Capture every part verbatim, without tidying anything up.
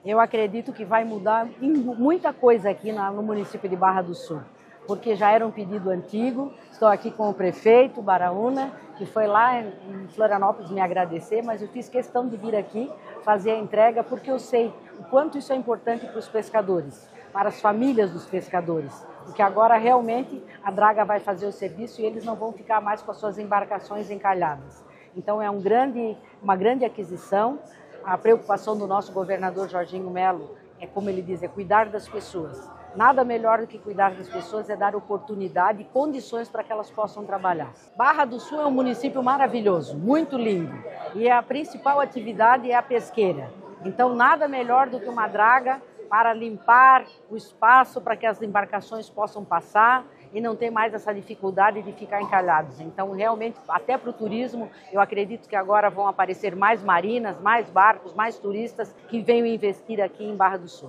Eu acredito que vai mudar muita coisa aqui no município de Barra do Sul, porque já era um pedido antigo. Estou aqui com o prefeito Baraúna, que foi lá em Florianópolis me agradecer, mas eu fiz questão de vir aqui fazer a entrega porque eu sei o quanto isso é importante para os pescadores, para as famílias dos pescadores, porque agora realmente a draga vai fazer o serviço e eles não vão ficar mais com as suas embarcações encalhadas. Então é um grande, uma grande aquisição. A preocupação do nosso governador Jorginho Melo é, como ele diz, é cuidar das pessoas. Nada melhor do que cuidar das pessoas é dar oportunidade e condições para que elas possam trabalhar. Barra do Sul é um município maravilhoso, muito lindo, e a principal atividade é a pesqueira. Então nada melhor do que uma draga para limpar o espaço para que as embarcações possam passar e não ter mais essa dificuldade de ficar encalhados. Então, realmente, até para o turismo, eu acredito que agora vão aparecer mais marinas, mais barcos, mais turistas que venham investir aqui em Barra do Sul.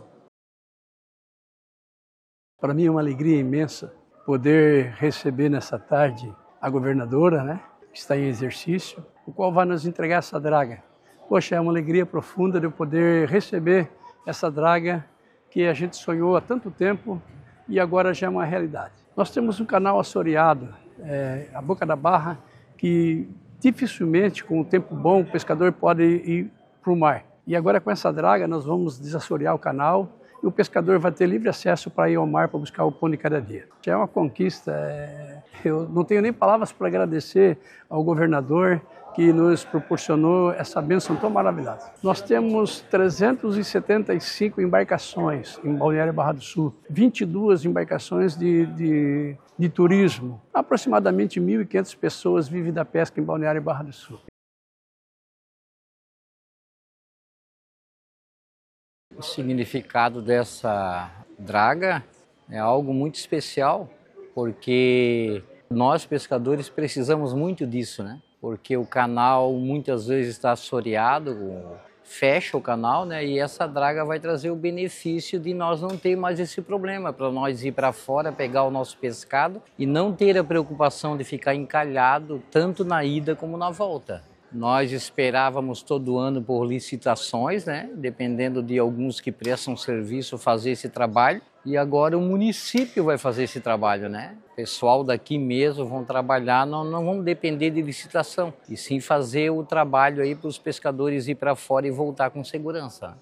Para mim é uma alegria imensa poder receber nessa tarde a governadora, né, que está em exercício, o qual vai nos entregar essa draga. Poxa, é uma alegria profunda de eu poder receber essa draga que a gente sonhou há tanto tempo e agora já é uma realidade. Nós temos um canal assoreado, é, a Boca da Barra, que dificilmente, com o tempo bom, o pescador pode ir para o mar. E agora com essa draga nós vamos desassorear o canal e o pescador vai ter livre acesso para ir ao mar para buscar o pão de cada dia. Já é uma conquista, é... eu não tenho nem palavras para agradecer ao governador que nos proporcionou essa bênção tão maravilhosa. Nós temos trezentas e setenta e cinco embarcações em Balneário Barra do Sul, vinte e duas embarcações de, de, de turismo. Aproximadamente mil e quinhentas pessoas vivem da pesca em Balneário Barra do Sul. O significado dessa draga é algo muito especial, porque nós pescadores precisamos muito disso, né? Porque o canal muitas vezes está assoreado, fecha o canal, né? E essa draga vai trazer o benefício de nós não ter mais esse problema, para nós ir para fora, pegar o nosso pescado e não ter a preocupação de ficar encalhado tanto na ida como na volta. Nós esperávamos todo ano por licitações, né? Dependendo de alguns que prestam serviço fazer esse trabalho. E agora o município vai fazer esse trabalho, né? O pessoal daqui mesmo vão trabalhar, não, não vão depender de licitação. E sim fazer o trabalho aí para os pescadores ir para fora e voltar com segurança.